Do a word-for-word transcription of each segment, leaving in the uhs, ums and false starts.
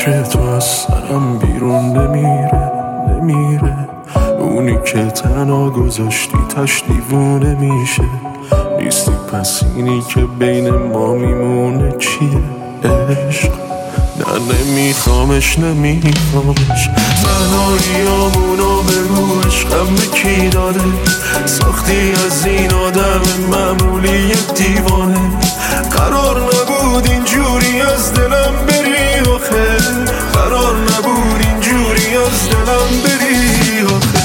که تو از سرم بیرون نمیره نمیره اونی که تنها گذاشتی تش دیوونه میشه نیستی پس اینی که بین ما میمونه چیه عشق نه نمیخوامش نمیخوامش تنهاییامونو بگو عشقم به کی داده ساختی از این آدم معمولی دیوانه قرار نبود اینجوری از دلم بری آخه قرار نبود اینجوری از دلم بری آخه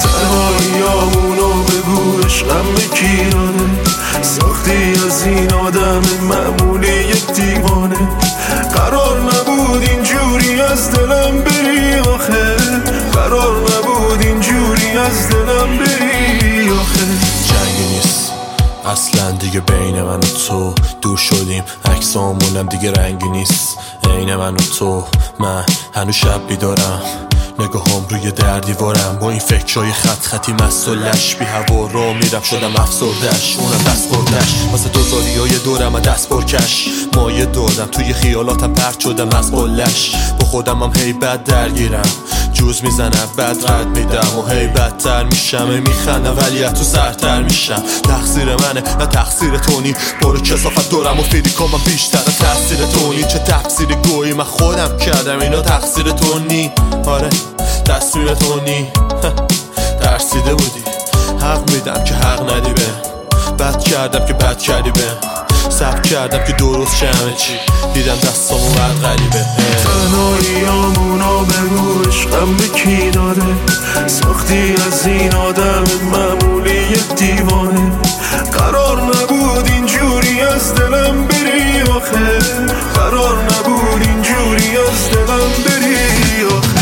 تنهاییامونو بگو عشقم به کی داده ساختی از این آدم معمولی دیوانه قرار نبود اینجوری از دلم بری آخه قرار نبود اینجوری از دلم بری آخه جنگی نیست اصلا دیگه بین من و تو دور شدیم عکسامونم دیگه رنگی نیست عین من و تو من هنوز شب بیدارم نگاهم روی در دیوارم با این فکرهای خط خطی مست و لش بی هوا را میرم شدم افسردش اونم دست بردش واسه دوزاری های دورم و دست برکش مایه دادم توی خیالاتم پرت شدم از قلش با خودم هم هی بد درگیرم جوز میزنم بد رد میدم و هی بدتر میشم میخندم ولی تو سرتر میشم تقصیر منه نه تقصیر تونی برو کسافت دورم و فیدی کنم بیشتر تقصیر تونی چه تقصیر گویی من خودم کردم اینا تقصیر تونی آره تصویر تونی ترسیده بودی حق میدم که حق ندی به بد کردم که بد کردی به صبر کردم که درست شه همه چی دیدم دستامو بد غریبه تنهاییامونو بگو عشقم به کی داده ساختی از این آدم معمولی دیوانه قرار نبود اینجوری از دلم بری آخه قرار نبود اینجوری از دلم بری آخه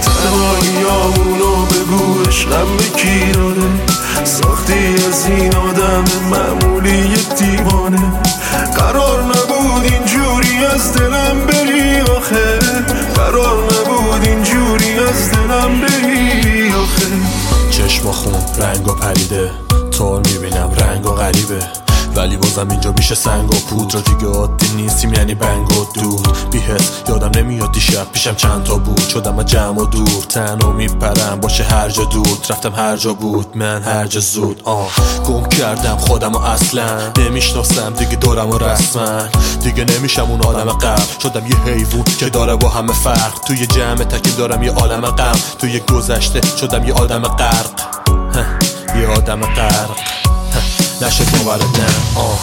تنهاییامونو بگو عشقم به کی داده ساختی از این آدم معمولی دیوانه قرار نبود اینجوری از دلم بری آخه قرار نبود اینجوری از دلم بری آخه چشما خون رنگا پریده طور میبینم رنگا غریبه ولی بازم اینجا میشه سنگ و پود را دیگه عادی نیستیم یعنی بنگ و دود بی‌حس یادم نمیاد دیشب پیشم چند تا بود شدم از جمع و دور تنها میپرم باشه هر جا دود رفتم هر جا بود من هر جا زود آه گم کردم خودم و اصلا نمیشناسم دیگه دورم و رسما دیگه نمیشم اون آدم قبل شدم یه حیوان که داره با همه فرق توی جمع تکیم دارم یه عالم غم توی گذشته شدم یه آدم غرق یه آدم غرق نشه باورت نه آه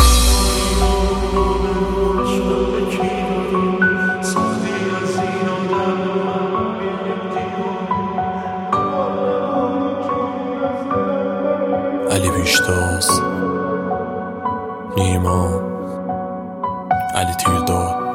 علی بیشتاز نیما علی تیرداد